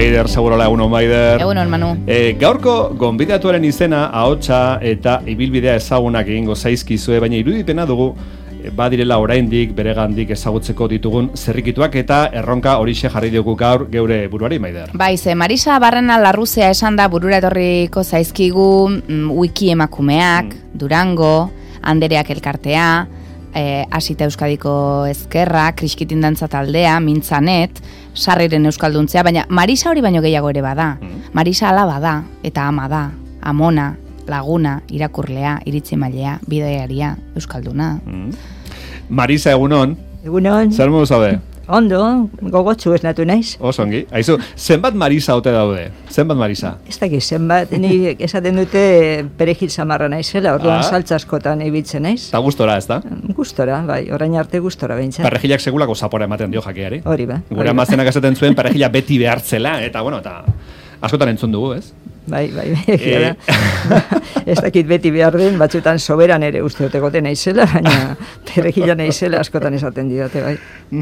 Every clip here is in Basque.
Maider, segurola, egunon Maider. Egunon, Manu. Gaurko gonbidatuaren izena, ahotsa eta ibilbidea ezagunak egingo zaizkizue, baina irudipena dugu badirela oraindik beregandik ezagutzeko ditugun zerrikituak eta erronka horixe jarri diogu gaur geure buruari, Maider. Bai, Marisa Barrena Larruzea esan da burura etorriko zaizkigu wiki emakumeak, Durango, Andereak elkartea, Asita Euskadiko Ezkerra, Kriskitin dantza taldea, Mintzanet, Sarriren Euskalduntzea, baina Marisa hori baino gehiago ere bada. Marisa alaba da, eta ama da, amona, laguna, irakurlea, iritzimailea, bidearia, euskalduna. Marisa, egunon. Egunon. Zer modu zaude? Ondo, gogotsu esnatu naiz. Osongi. Aizu, zenbat Marisa ote daude? Zenbat Marisa? Ez dakit, zenbat, ni esaten dute perejil samarra naizela, orduan saltza askotan ibiltzen naiz. Ta gustora, ez da? Gustora, bai, orain arte gustora behintzat. Perejilak segulako zapora ematen dio jakiari. Hori ba. Gure amazenak esaten zuen perejila beti behartzela, eta bueno, eta askotan entzun dugu, ez? Bai, egia da. Ez dakit beti behar den, batzutan soberan ere uste dute naizela, baina perejila naizela askotan esaten diote, bai.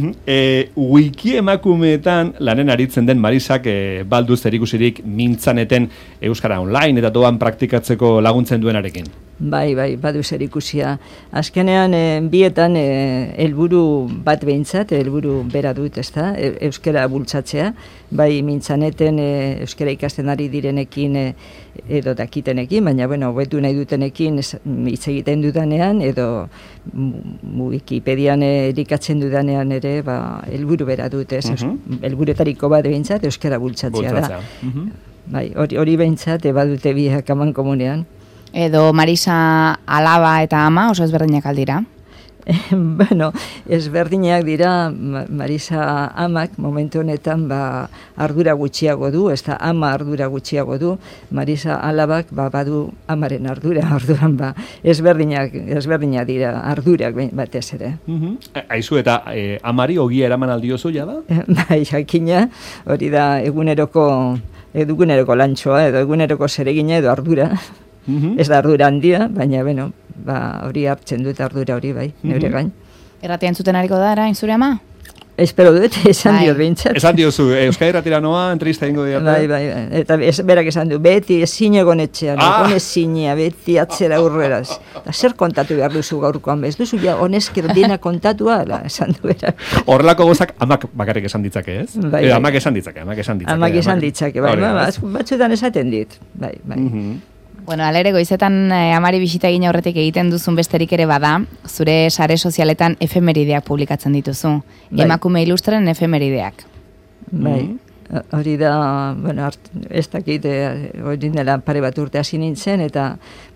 Wiki emakumeetan lanen aritzen den Marisak baldu zerikusirik Mintzaneten euskara online eta doan praktikatzeko laguntzen duenarekin. Bai, badu zerikusia. Azkenean bietan helburu bat behintzat, helburu bera dut, ezta? Euskara bultzatzea, bai Mintzaneten euskara ikasten ari direnekin edo dakitenekin, baina bueno, hobetu nahi dutenekin hitz egiten dudanean edo Wikipedian erikatzen dudanean ere, helburu bera dut, ez? Helburetariko bat behintzat euskara bultzatzea da. Bai, hori behintzat badute biak aman komunean. Edo Marisa alaba eta ama oso ezberdinak aldira? Bueno, ezberdinak dira. Marisa amak momentu honetan ardura gutxiago du, ez da ama ardura gutxiago du. Marisa alabak badu amaren ardura, orduan ezberdinak dira ardurak batez ere. Aizu eta amari ogia eraman aldiozu ja da? Bai, jakina, hori da eguneroko lantxoa edo eguneroko zeregina edo ardura. Ez da ardura handia, baina hori hartzen dut ardura hori bai, neure gain. Erratean zuten hariko da, erain zure ama? Espero dut, esan diot behintzat. Esan diozu, Euskadi Irratira noa, entrevista ingo diata. Bai, eta berak esan du, beti ezin egon etxean, honezina, beti atzera aurreraz. Eta zer kontatu behar duzu gaurkoan, ez duzu ja honezker dena kontatua, esan du berak. Horrelako gozak amak bakarrik esan ditzake, ez? Amak esan ditzake. Amak esan ditzake, bai, batzuetan esaten dit, bai. Bueno, alere goizetan amari bisita egin aurretik egiten duzun besterik ere bada, zure sare sozialetan efemerideak publikatzen dituzu. Bai. Emakume ilustren efemerideak. Bai, hori da, ez dakit, hori dela pare bat urte hasi nintzen, eta,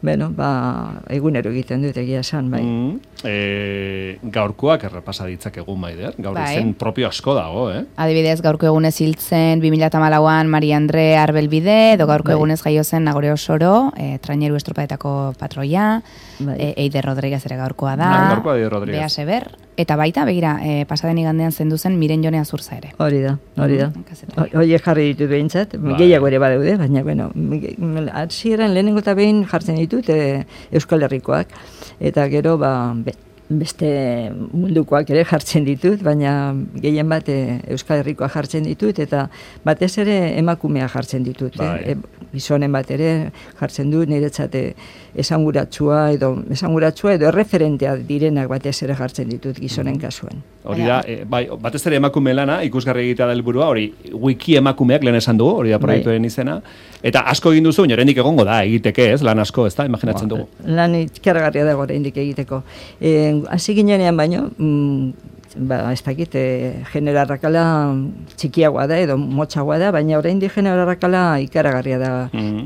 egunero egiten dut egia esan, bai. Gaurkoak errepasa ditzakegu, Maider, gaur izen propio asko dago, Adibidez, gaurko egunez hiltzen 2014an Mari Andre Arbelbide, edo gaurko egunez jaio zen Nagore Osoro, traineru estropadetako patroia, Eider Rodríguez ere gaurkoa da, Bea Seber, eta baita, begira, pasaden igandean zendu zen Miren Jone Azurza ere. Hori da. Hori jarri ditut behintzat, gehiago ere badeude, baina, hasieran lehenengo eta behin jartzen ditut Euskal Herrikoak, eta gero, beste mundukoak ere jartzen ditut, baina gehien bat Euskal Herrikoa jartzen ditut, eta batez ere emakumea jartzen ditut. Gizonen bat ere jartzen dut, niretzat esanguratsua edo erreferentea direnak batez ere jartzen ditut gizonen kasuan. Hori da, batez ere emakume lana, ikusgarri egitea da helburua, hori wiki emakumeak lehen esan dugu, hori da proiektuen izena, eta asko egin duzu, oraindik egongo da, egiteke ez, lan asko, ez da, imaginatzen dugu. Lan ikaragarria dago oraindik egiteko. Hasi ginenean baino, ez dakit, genero arrakala txikiagoa da edo motxagoa da, baina oraindik genero arrakala ikaragarria da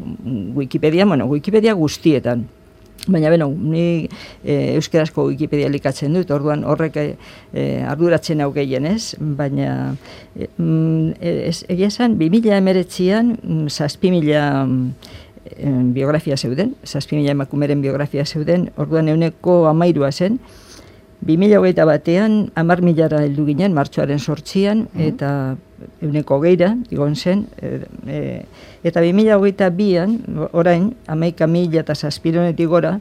Wikipedia guztietan. Baina, ni euskarazko Wikipedia likatzen dut, orduan horrek arduratzen hau gehien ez, baina egia esan, 2019an 7.000 biografia zeuden, 7.000 emakumeren biografia zeuden, orduan 13% zen, 2021an 10.000 heldu ginen, martxoaren 8an, eta 2020 igon zen, eta 2022an, orain, 11.000 eta 7.000 gora,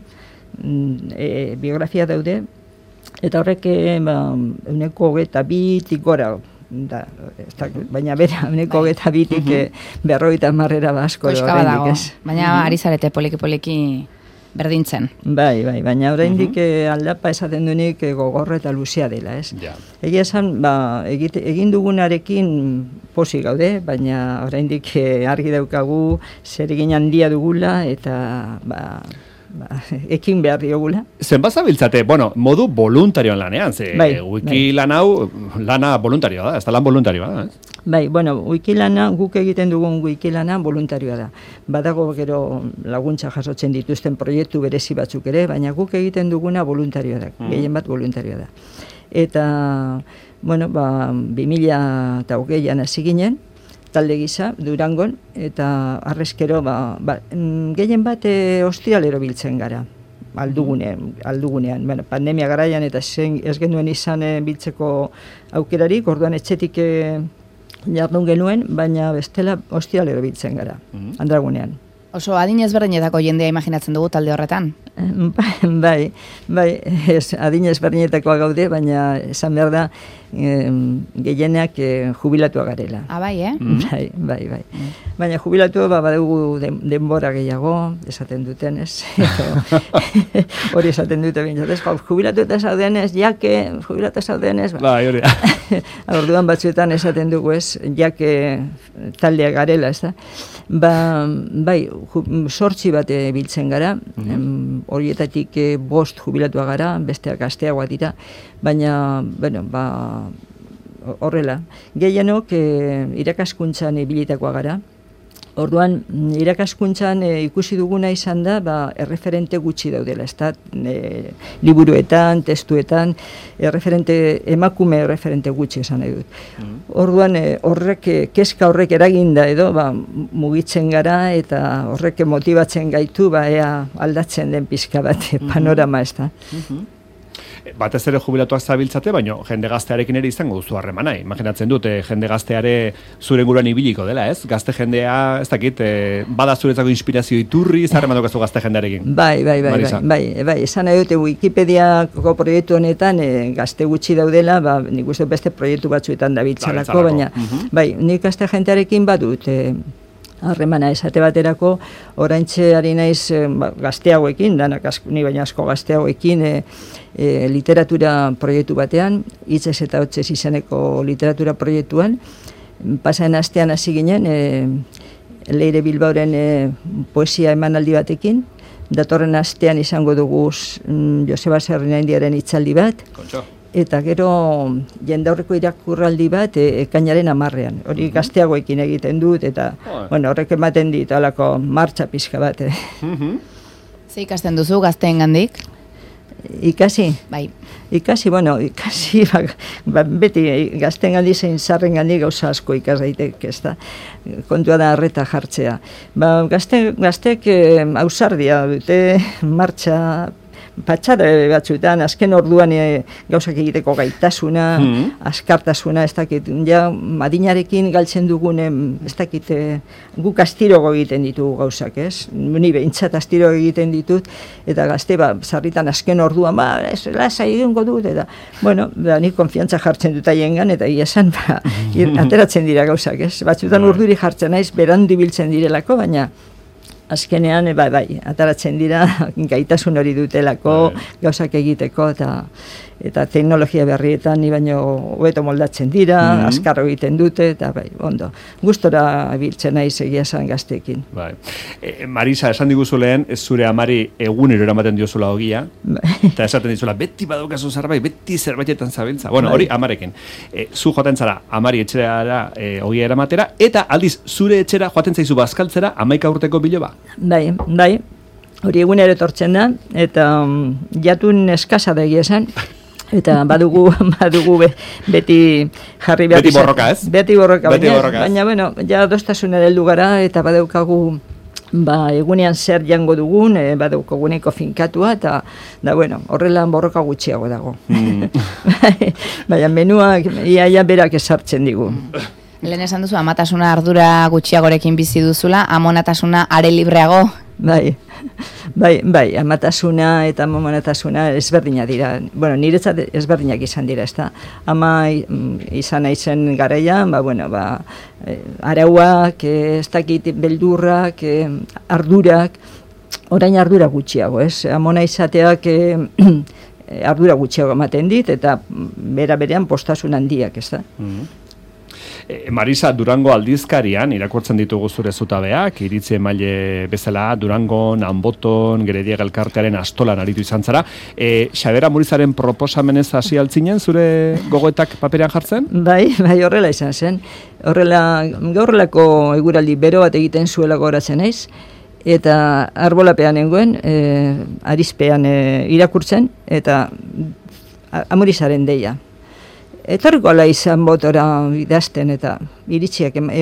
biografia daude, eta horrek 22 gora baina bera, neko eta bitik 50 asko oraindik ez. Baina ari zarete poliki berdintzen. Bai, baina oraindik aldapa esaten duenik gogorra eta luzea dela, ez? Egia esan, egin dugunarekin pozik gaude, baina oraindik argi daukagu zer egin handia dugula eta ekin behar diogula. Zenbat zabiltzate, modu voluntarioan lanean, wiki lan hau, lana voluntarioa da, ez da lan voluntarioa da, ez? Bai, wikilana, guk egiten dugun wikilana voluntarioa da. Badago gero laguntza jasotzen dituzten proiektu berezi batzuk ere, baina guk egiten duguna voluntarioa da, gehien bat voluntarioa da. Eta, 2020an hasi ginen, talde gisa, Durangon, eta arrezkero, gehien bat ostiralero biltzen gara, aldugunean. Pandemia garaian eta ez genuen izan biltzeko aukerarik, orduan etxetik jardun genuen, baina bestela ostiralero biltzen gara, Andragunean. Oso adin ezberdinetako jendea imaginatzen dugu talde horretan? Bai, adin ezberdinetakoa gaude, baina esan behar da gehienak jubilatua garela. Bai, Bai. Baina jubilatu badugu denbora gehiago, esaten duten, ez? Hori esaten dute bintzat, jubilatu eta zaudenez, jubilatu zaudenez. Bai, hori. Orduan batzuetan esaten dugu, ez, taldea garela, ez da? Bai, 8 bat biltzen gara, horietatik 5 jubilatua gara, besteak gazteagoak dira, baina, horrela. Gehienok irakaskuntzan ibilitakoa gara. Orduan, irakaskuntzan ikusi duguna izan da, erreferente gutxi daudela, ez da, liburuetan, testuetan, emakume erreferente gutxi esan nahi dut. Orduan, kezka horrek eraginda edo, mugitzen gara eta horrek motibatzen gaitu, ea aldatzen den pizka bat panorama, ez da. Batez ere jubilatuak zabiltzate, baina jende gaztearekin ere izango duzu harremana. Imaginatzen dut, jende gazteare zure inguruan ibiliko dela, ez? Gazte jendea, ez dakit, bada zuretzako inspirazio iturri, zarreman dukazu gazte jendearekin. Bai, esan nahi dute Wikipediako proiektu honetan gazte gutxi daudela, nik uste beste proiektu batzuetan dabiltzalako, baina nik gazte jendearekin badut, harremana esate baterako, oraintxe ari naiz gazteagoekin, ni baina asko gazteagoekin, literatura proiektu batean, hitzez eta hotzez izeneko literatura proiektuan, pasaen astean hasi ginen, Leire Bilbaoren poesia emanaldi batekin, datorren astean izango dugu Joseba Zerrinaindiaren hitzaldi bat, eta gero jendaurreko irakurraldi bat ekainaren 10ean. Hori gazteagoekin egiten dut, eta horrek ematen dit alako martxa pizka bat. Ze ikasten duzu gazteengandik? Ikasi? Bai. Ikasi, beti gazteengandik zein zarrengandik gauza asko ikas daiteke, ez da. Kontua da arreta jartzea. Gaztek ausardia dute, martxa patxada batzuetan, azken orduan gauzak egiteko gaitasuna, askartasuna, ez dakit, adinarekin galtzen dugun, ez dakit, guk astirogo egiten ditugu gauzak, ez? Ni behintzat astirogo egiten ditut, eta gazte, sarritan azken orduan, lasai egingo dut, eta, nik konfiantza jartzen dut aiengan, eta esan, ateratzen dira gauzak, ez? Batzuetan urduri jartzen naiz, berandu biltzen direlako, baina azkenean, ataratzen dira, gaitasun hori dutelako, gauzak egiteko, eta teknologia berrietan ni baino hobeto moldatzen dira, azkarro egiten dute, eta ondo. Gustora biltzen naiz egia esan gazteekin. Marisa, esan diguzu lehen, zure amari egunero eramaten diozula ogia, eta esaten dizula, beti badaukazu zerbait, beti zerbaitetan zabiltza. Hori amarekin. Zu joaten zara, amari etxera ogia eramatera, eta aldiz, zure etxera joaten zaizu bazkaltzera 11 urteko biloba. Bai, hori egunero etortzen da, eta jatun eskasa da egia esan, eta badugu beti jarri behar. Beti borroka, ez? Beti borroka, baina, ja dostasuna heldu gara, eta badaukagu egunean zer jango dugun, badaukaguneko finkatua, eta horrela borroka gutxiago dago. Baina menuak iaia berak esartzen digu. Lehen esan duzu, amatasuna ardura gutxiagorekin bizi duzula, amonatasuna are libreago Bai, amatasuna eta momonatasuna ezberdina dira. Bueno, niretzat ezberdinak izan dira, ezta. Ama izan naizen garaian, arauak, ez dakit beldurrak, ardurak, orain ardura gutxiago, ez? Amona izateak ardura gutxiago ematen dit, eta berean postasun handiak, ezta. Marisa, Durango aldizkarian irakurtzen ditugu zure zutabeak, iritzi emaile bezala, Durangon, Anboton, Gerediaga elkartearen astolan aritu izan zara. Xabier Amurizaren proposamenez hasi altzinen zure gogoetak paperean jartzen? Bai, horrela izan zen. Gaurrelako eguraldi bero bat egiten zuela goratzen naiz, eta arbolapean nengoen, arizpean irakurtzen, eta Amurizaren deia. Etorriko ala izan botora idazten eta iritsi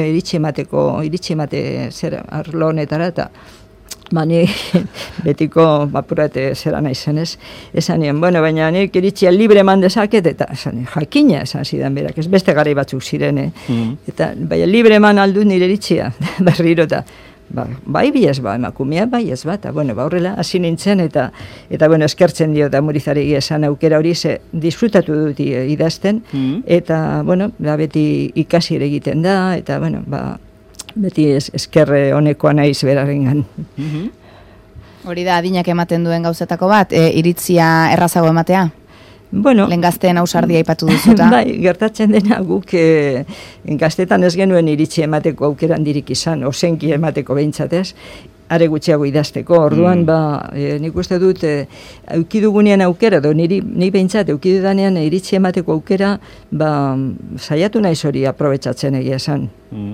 emate zer arlo honetara, eta ni betiko apurate zera nahi zenez. Esan nien, baina nik iritzia libre eman dezaket, eta jakina esan zidan berak, ez beste garai batzuk ziren, eta libre eman aldut nire iritzia, berriro eta bai ez emakumea bai ez eta horrela hasi nintzen, eta eskertzen dio da Amurizari esan aukera hori, ze disfrutatu dut idazten, eta beti ikasi ere egiten da, eta beti eskerre honekoa naiz berarengan. Hori da adinak ematen duen gauzetako bat, iritzia errazago ematea? Lehen gazteen ausardia aipatu duzuta. Bai, gertatzen dena guk gaztetan ez genuen iritzi emateko aukeran dirik izan, ozenki emateko behintzatez, are gutxiago idazteko. Orduan, nik uste dut, eukidugunean aukera, ni behintzat, eukidudanean iritzi emateko aukera, saiatu naiz hori aprobetxatzen egia esan.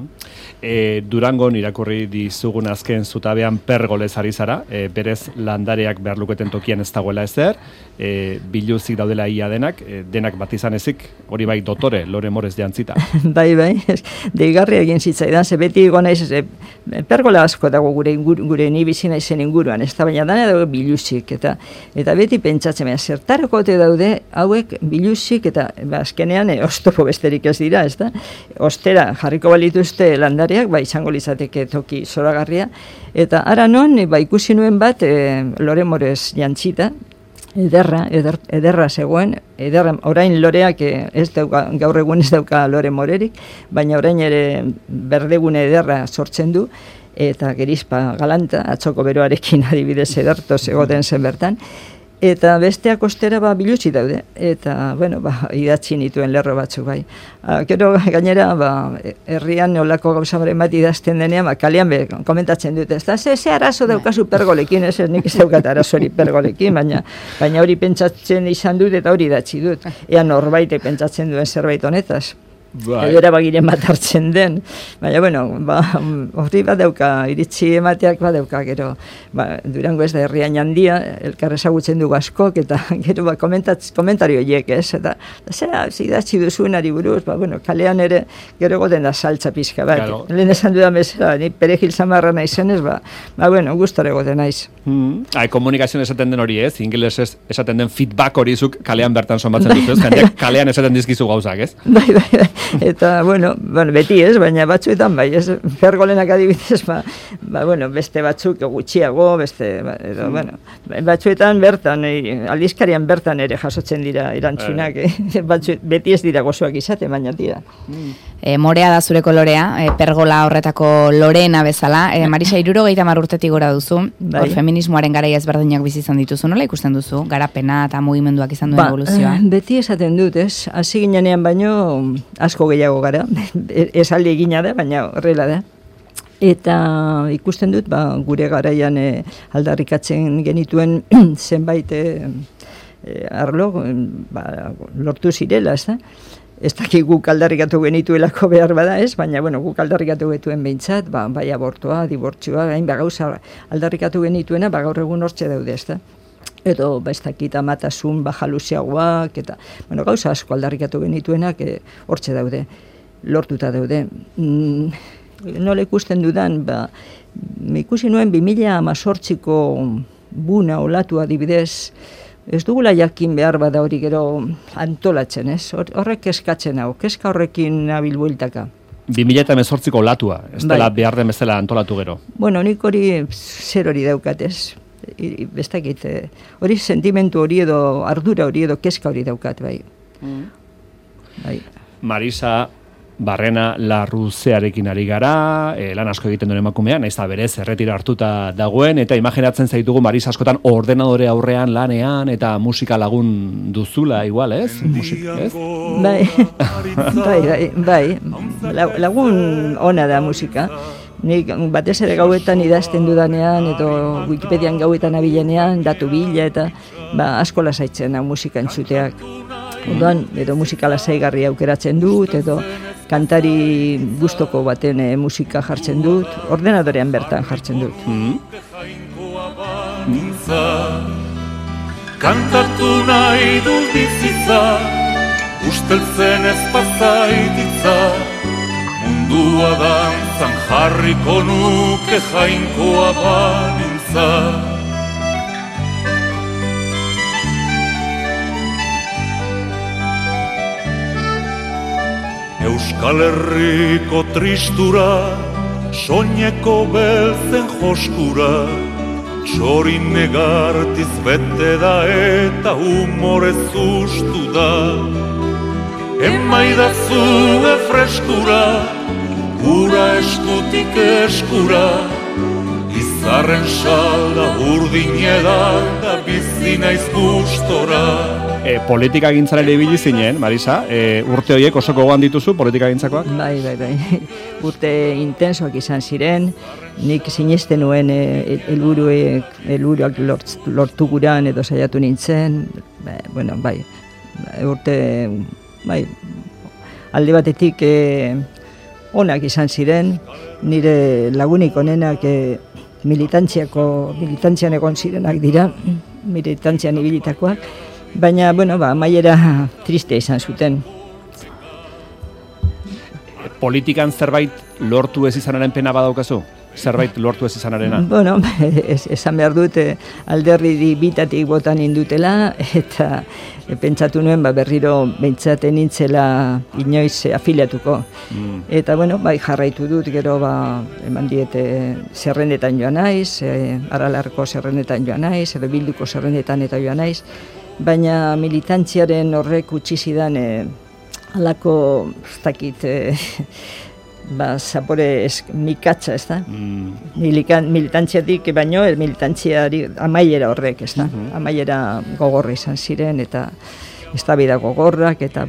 Durangon irakurri dizugun azken zutabean pergolez ari zara, berez landareak behar luketen tokian ez dagoela ezer, biluzik daudela ia denak bat izan ezik, hori bai dotore, Lore Morez jantzita. Bai, deigarria egin zitzaidan, ze beti naiz, pergola asko dago gure ni bizi naizen inguruan, ez da baina dana dago biluzik, eta beti pentsatzen, zertarako ote daude hauek biluzik, eta azkenean oztopo besterik ez dira, ez da? Ostera jarriko balituzte landareak, izango litzateke toki zoragarria, eta ara non, ikusi nuen bat, Lore Morez jantzita, ederra zegoen, orain loreak gaur egun ez dauka Lore Morerik, baina orain ere berdegune ederra sortzen du, eta gerizpa galanta, atzoko beroarekin adibidez edertoz egoten zen bertan, eta besteak ostera biluzi daude, eta idatzi nituen lerro batzuk bai. Gero gainera, herrian olako gauzamaren bat idazten denean, kalean komentatzen dute, ez da, ze arazo daukazu pergolekin, ez nik ez daukat arazori pergolekin, baina hori pentsatzen izan dut eta hori idatzi dut. Ea norbait pentsatzen duen zerbait honetaz. Edera bagiren bat hartzen den, baina, hori badauka, iritzi emateak badauka, gero, Durango ez da herrian handia, elkar ezagutzen dugu askok, eta gero komentario horiek, ez, eta zera, zidatzi duzuenari buruz, kalean ere, gero goten da saltza pizka, lehen esan dudan bezala, ni perejil zamarra naizenez, gustore goten naiz. Komunikazioan esaten den hori ez, ingelesez esaten den feedback hori zuk kalean bertan somatzen dut, ez, jendeak kalean esaten dizkizu gauzak, ez? Bai. Eta, beti ez, baina batzuetan, ez, pergolenak adibidez, beste batzuk gutxiago, batzuetan bertan, aldizkarian bertan ere jasotzen dira erantzunak, beti ez dira gozoak izate, baina dira. Morea da zure kolorea, pergola horretako Lorena bezala, Marisa 70 urtetik gora duzu, hor feminismoaren garai ezberdinak bizi izan dituzu, nola ikusten duzu, garapena eta mugimenduak izan duen evoluzioa? Beti esaten dut, ez, hasi ginenean baino, asko gehiago gara, esaldi egina da, baina horrela da. Eta ikusten dut, gure garaian aldarrikatzen genituen zenbait arlo, lortu zirela, ez da? Ez dakik guk aldarrikatu genituelako behar bada, ez? Baina, guk aldarrikatu getuen behintzat, bai abortoa, dibortzioa, gauza aldarrikatu genituena, gaur egun hortxe daude, ez da? Edo, ez dakit amatasun, jaluziagoak, eta, gauza asko aldarrikatu genituenak hortxe daude, lortuta daude. Nola ikusten dudan, ikusi nuen 2018ko buna olatu adibidez, ez dugula jakin behar bada hori gero antolatzen, ez? Horrek keskatzen hau, keska horrekin nabil bueltaka. 2018ko olatua, ez dela behar den bezala antolatu gero. Bueno, nik hori zer hori daukatez. Bestakit, hori sentimentu hori edo ardura hori edo keska hori daukat, bai. Bai. Marisa Barrena Larruzearekin ari gara, lan asko egiten duen emakumea, nahiz eta berez erretira hartuta dagoen, eta imaginatzen zaitugu Marisa askotan ordenadore aurrean lanean, eta musika lagun duzula igual, ez? Ez? Bai. Lagun ona da musika. Nik batez ere gauetan idazten dudanean, edo Wikipedian gauetan abilenean, datu bila, eta asko lasaitzen musika entzuteak. Ondoan, edo musika lasaigarri aukeratzen dut, edo kantari gustoko baten musika jartzen dut, ordenadorean bertan jartzen dut. Kantatu nahi dut bizitza, usteltzen ez pazaititza, mundua dantzan jarriko nuke jainkoa banintza. Euskal Herriko tristura, soineko beltzen joskura, txorin negartiz bete da eta humorez ustu da. Emaidazu freskura, ura eskutik eskura, izarren salda urdin edan da bizi naiz gustora. Politika gintzara ere ibili zinen, Marisa, urte horiek oso gogoan dituzu politika gintzakoak? Bai. Urte intensoak izan ziren, nik sinesten nuen helburuak lortu guran edo saiatu nintzen, bai, urte, bai, alde batetik onak izan ziren, nire lagunik onenak militantzian egon zirenak dira, militantzian ibilitakoak, baina, amaiera tristea izan zuten. Politikan zerbait lortu ez izanaren pena badaukazu? Zerbait lortu ez izanarena? Bueno, esan behar dut alderri bitatik botan indutela, eta pentsatu nuen berriro beintzaten nintzela inoiz afiliatuko. Eta, bai, jarraitu dut, gero eman diete zerrendetan joan naiz, Aralarko zerrendetan joan naiz, edo Bilduko zerrendetan eta joan naiz, baina militantziaren horrek utzi zidan alako, ez dakit, zapore mikatza, ez da? Militantziatik baino, militantziari amaiera horrek, ez da? Amaiera gogorra izan ziren, eta eztabaida gogorrak, eta,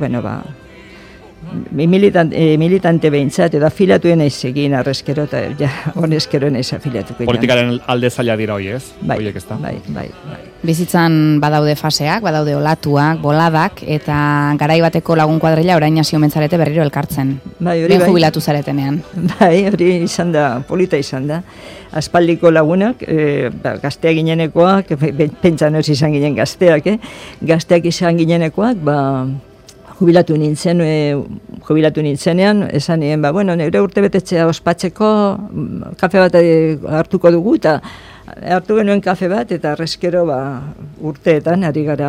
militante behintzat, edo afilatuen naiz egin arrezkero, eta honezkero naiz afiliatuko. Politikaren alde zaila dira hoi, ez? Bai. Bizitzan badaude faseak, badaude olatuak, boladak, eta garai bateko lagun kuadrilla orain hasi omen zarete berriro elkartzen. Bai, hori bai. Jubilatu zaretenean. Bai, hori izan da, polita izan da. Aspaldiko lagunak, gazteak ginenekoak, pentsan hori izan ginen gazteak, gazteak izan ginenekoak, jubilatu nintzenean, esan nien, nire urte betetzea ospatzeko, kafe bat hartuko dugu, eta hartu genuen kafe bat, eta arrezkero urteetan, ari gara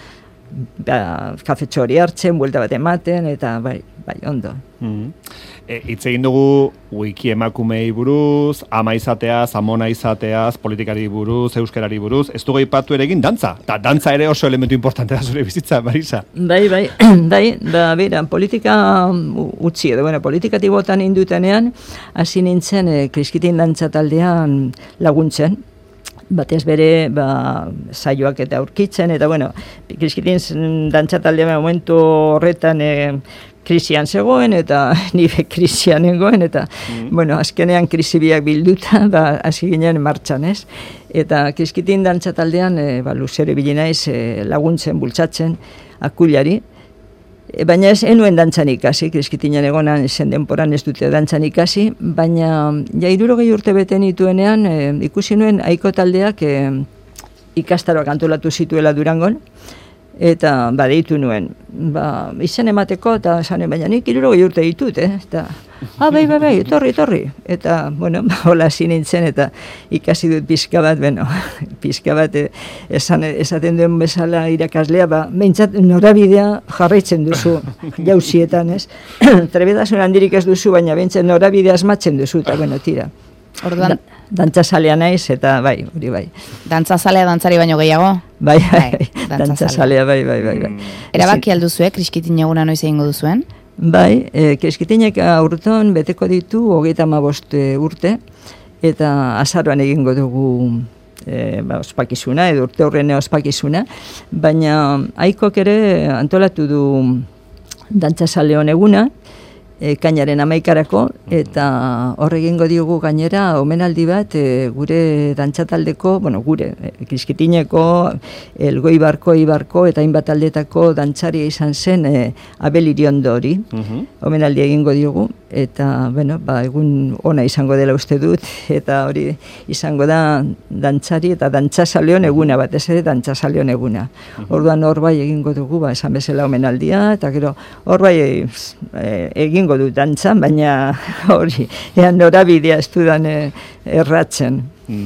kafe txori hartzen, buelta bat ematen, eta bai, ondo. Hitz egin dugu wiki emakumei buruz, ama izateaz, amona izateaz, politikari buruz, euskarari buruz, ez dugu aipatu ere egin dantza, eta dantza ere oso elementu importante da zure bizitza, Marisa. Bai, bera, politika utzi edo, politikatik botan indutenean, hasi nintzen Kriskitin dantza taldean laguntzen, batez bere saioak eta aurkitzen, eta Kriskitin dantza taldean momentu horretan krisian zegoen, eta nire krisian nengoen, eta, azkenean krisi biak bilduta, hasi ginen martxan, ez? Eta Kriskitin dantza taldean, luzere bilinaiz laguntzen, bultzatzen, akuilari, baina ez enuen dantzan ikasi, Kriskitinan egonan zen denporan ez dute dantzan ikasi, baina 60 urte bete nituenean, ikusi nuen aiko taldeak ikastaroak antolatu zituela Durangon, Eta deitu nuen, izen emateko, eta esan baina nik 60 urte ditut, eta, bai, etorri. Eta, bueno, hola nintzen, eta ikasi dut pixka bat, esaten duen bezala irakaslea, behintzat norabidea jarraitzen duzu jauzietan, ez? Trebetasun handirik ez duzu, baina behintzat norabidea asmatzen duzu, eta, bueno, tira. Orduan, dantzazalea naiz, eta hori bai. Dantzazalea dantzari baino gehiago? Bai, dantzazalea, bai. Erabaki alduzue, Kriskitin eguna noiz egingo duzuen? Bai, Kriskitinek aurton beteko ditu 35 urte, eta azaroan egingo dugu ospakizuna, edo urte horrene ospakizuna, baina Aikok ere antolatu du dantzazaleon eguna, kainaren 11 eta hor egingo diogu gainera omenaldi bat gure dantzataldeko, gure Kriskitineko, Elgoibarko, Ibarko eta hainbat aldetako dantzaria izan zen Abel Iriondo hori. Omenaldi egingo diogu eta egun ona izango dela uste dut, eta hori izango da dantzari eta dantzazaleon eguna bat, ez ere dantzazaleon eguna. Orduan hor bai egingo dugu, esan bezala omenaldia, eta gero hor bai egingo du dantzan, baina hori, norabidea ez dudan erratzen.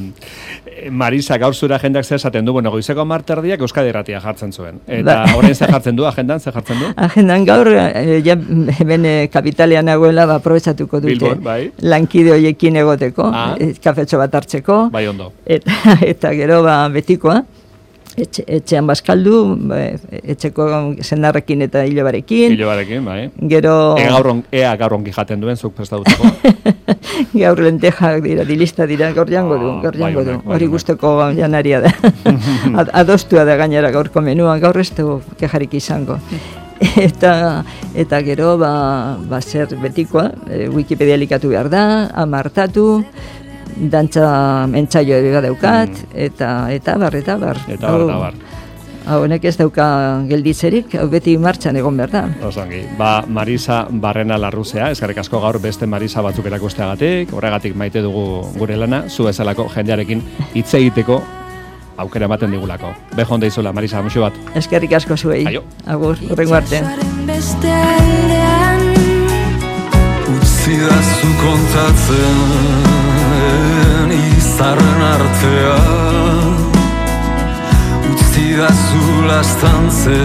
Marisa, gaur zure agendak zer esaten du, goizeko 10:00 Euskadi Irratia jartzen zuen. Eta orain zer jartzen du, agendan, zer jartzen du? Agendan gaur, hemen kapitalean nagoela, aprobetxatuko dute. Bilbon, bai. Lankide horiekin egoteko, kafetxo bat hartzeko. Bai, ondo. Eta gero betikoa. Etxean bazkaldu, etxeko sendarrekin eta hilobarekin. Hilobarekin, bai. Gero... Ea gaur ongi jaten duen, zuk prestatutako. Gaur lentejak dira, dilista dira, gaur jango du. Hori guztoko janaria da. Adostua da gainera gaurko menua, gaur ez du kejarik izango. Eta gero, zer betikoa, Wikipedia likatu behar da, amartatu, dantza entzaio ere daukat, eta bar. Honek ez dauka gelditzerik, beti martxan egon behar da. Osangi. Marisa Barrena Larruzea, eskerrik asko gaur beste Marisa batzuk erakusteagatik, horregatik maite dugu gure lana, zu bezalako jendearekin hitz egiteko aukera ematen digulako. Bejo honda izula, Marisa, muxu bat. Eskerrik asko zuei. Aio. Agur, horrengo arte. Utzidazu kontatzen izarren artean, utzidazu lastantzen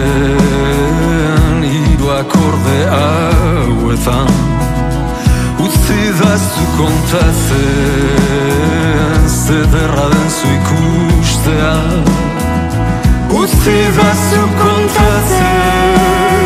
hiru akorde hauetan, utzidazu kontatzen zederra den zu ikustea, utzidazu kontatzen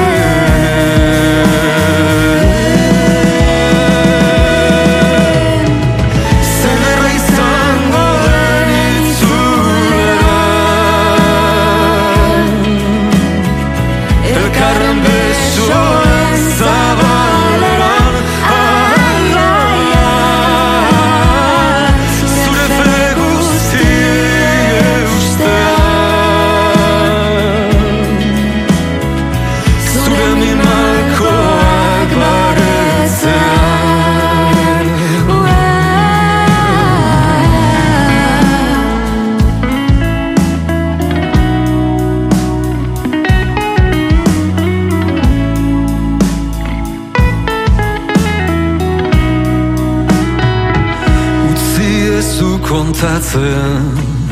kontatzen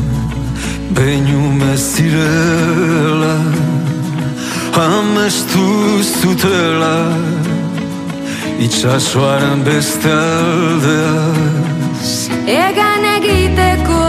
beinu mezirela amestu zutela itxasoaren beste aldeaz egan egiteko